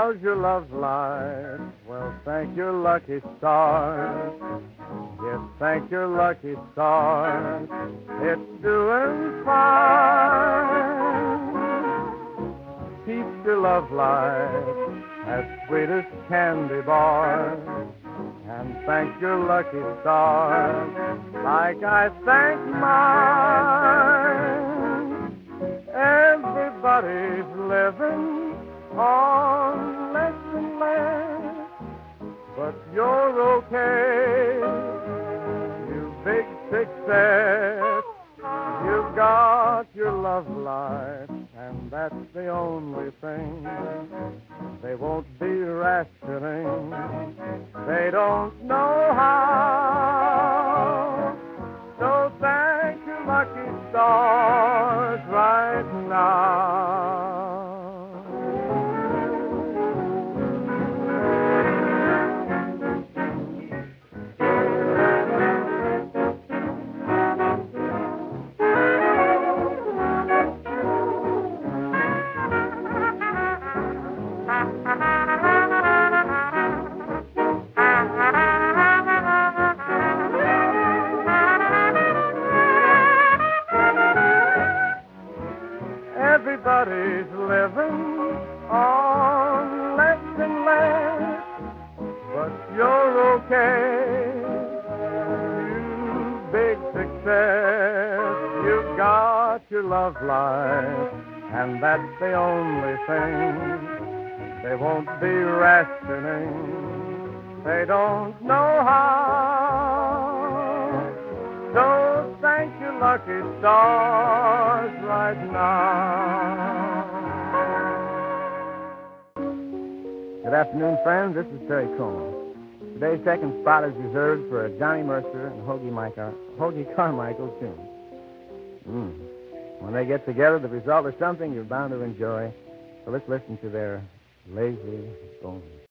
How's your love life? Well, thank your lucky stars. Yes, thank your lucky stars. It's doing fine. Keep your love life as sweet as candy bars. And thank your lucky stars like I thank mine. Everybody's living on less and less, but you're okay. You big success. You've got your love life, and that's the only thing. They won't be rationing. They don't know how. So thank your lucky stars right now. Everybody's living on less and less, but you're okay. You big success. You've got your love life, and that's the only thing. They won't be rationing. They don't know how. So thank your lucky stars right now. Good afternoon, friends. This is Terry Coleman. Today's second spot is reserved for a Johnny Mercer and Hoagie Carmichael tune. When they get together, the result is something you're bound to enjoy. So let's listen to their Lazy Bones.